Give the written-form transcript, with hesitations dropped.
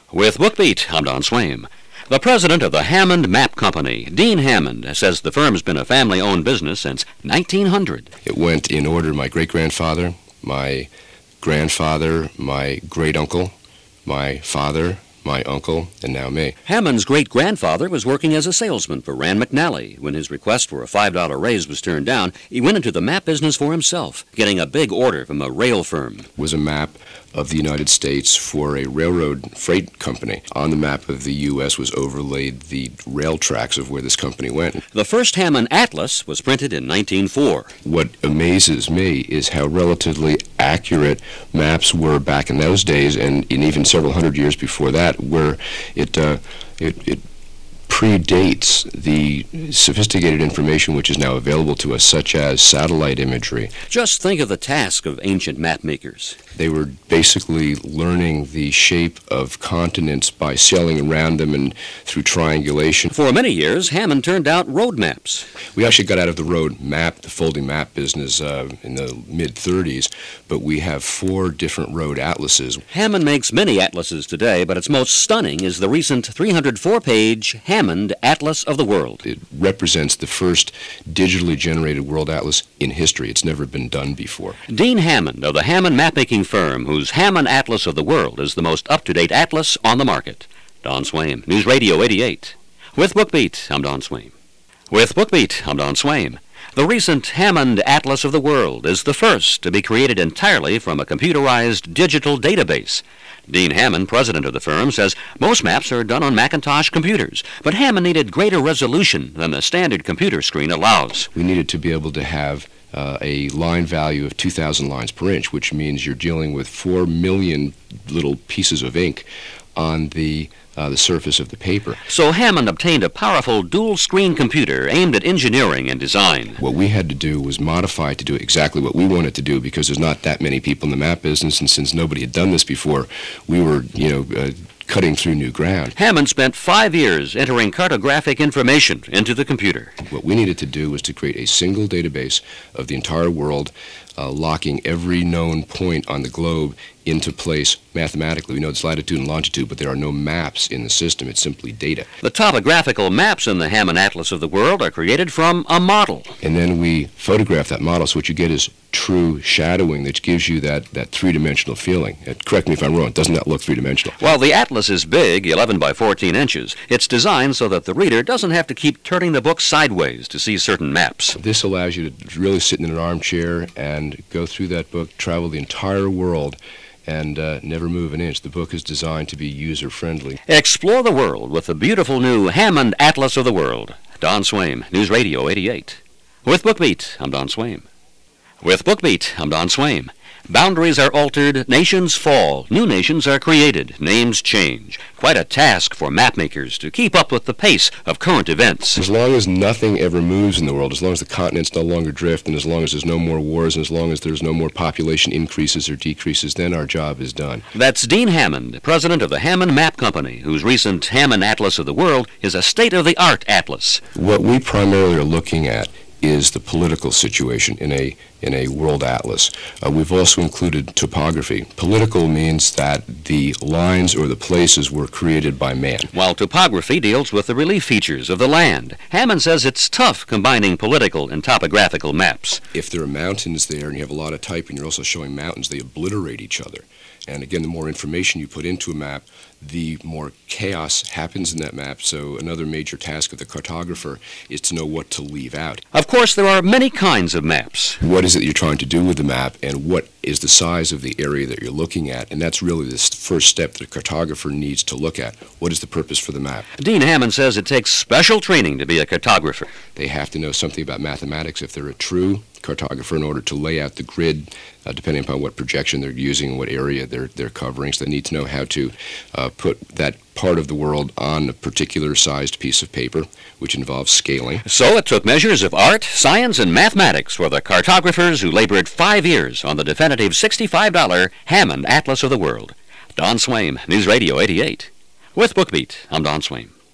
With BookBeat, I'm Don Swaim. The president of the Hammond Map Company, Dean Hammond, says the firm's been a family-owned business since 1900. It went in order: my great-grandfather, my grandfather, my great-uncle, my father, my uncle, and now me. Hammond's great-grandfather was working as a salesman for Rand McNally. When his request for a $5 raise was turned down, he went into the map business for himself, getting a big order from a rail firm. It was a map of the United States for a railroad freight company. On the map of the U.S. was overlaid the rail tracks of where this company went. The first Hammond Atlas was printed in 1904. What amazes me is how relatively accurate maps were back in those days, and even several hundred years before that, where it predates the sophisticated information which is now available to us, such as satellite imagery. Just think of the task of ancient map makers. They were basically learning the shape of continents by sailing around them and through triangulation. For many years, Hammond turned out road maps. We actually got out of the road map, the folding map business in the mid-30s, but we have 4 different road atlases. Hammond makes many atlases today, but its most stunning is the recent 304-page Hammond Atlas of the World. It represents the first digitally generated world atlas in history. It's never been done before. Dean Hammond of the Hammond Mapmaking firm, whose Hammond Atlas of the World is the most up-to-date atlas on the market. Don Swaim, News Radio 88. With BookBeat, I'm Don Swaim. With BookBeat, I'm Don Swaim. The recent Hammond Atlas of the World is the first to be created entirely from a computerized digital database. Dean Hammond, president of the firm, says most maps are done on Macintosh computers, but Hammond needed greater resolution than the standard computer screen allows. We needed to be able to have a line value of 2,000 lines per inch, which means you're dealing with 4 million little pieces of ink on the surface of the paper. So Hammond obtained a powerful dual-screen computer aimed at engineering and design. What we had to do was modify to do exactly what we wanted to do, because there's not that many people in the map business, and since nobody had done this before, we were, cutting through new ground. Hammond spent 5 years entering cartographic information into the computer. What we needed to do was to create a single database of the entire world, locking every known point on the globe into place mathematically. We know it's latitude and longitude, but there are no maps in the system. It's simply data. The topographical maps in the Hammond Atlas of the World are created from a model. And then we photograph that model, so what you get is true shadowing that gives you that three-dimensional feeling. Correct me if I'm wrong, doesn't that look three-dimensional? While the atlas is big, 11 by 14 inches, it's designed so that the reader doesn't have to keep turning the book sideways to see certain maps. This allows you to really sit in an armchair and go through that book, travel the entire world, and never move an inch. The book is designed to be user-friendly. Explore the world with the beautiful new Hammond Atlas of the World. Don Swaim, News Radio 88. With BookBeat, I'm Don Swaim. With BookBeat, I'm Don Swaim. Boundaries are altered, nations fall, new nations are created, names change. Quite a task for mapmakers to keep up with the pace of current events. As long as nothing ever moves in the world, as long as the continents no longer drift, and as long as there's no more wars, and as long as there's no more population increases or decreases, then our job is done. That's Dean Hammond, president of the Hammond Map Company, whose recent Hammond Atlas of the World is a state-of-the-art atlas. What we primarily are looking at is the political situation in a world atlas. We've also included topography. Political means that the lines or the places were created by man, while topography deals with the relief features of the land. Hammond says it's tough combining political and topographical maps. If there are mountains there and you have a lot of type and you're also showing mountains, they obliterate each other. And again, the more information you put into a map, the more chaos happens in that map. So another major task of the cartographer is to know what to leave out. Of course, there are many kinds of maps. What is it you're trying to do with the map, and what is the size of the area that you're looking at? And that's really the first step that a cartographer needs to look at. What is the purpose for the map? Dean Hammond says it takes special training to be a cartographer. They have to know something about mathematics if they're a true cartographer in order to lay out the grid, depending upon what projection they're using and what area they're covering. So they need to know how to put that part of the world on a particular sized piece of paper, which involves scaling. So it took measures of art, science, and mathematics for the cartographers who labored 5 years on the definitive $65 Hammond Atlas of the World. Don Swaim, News Radio 88. With BookBeat, I'm Don Swaim.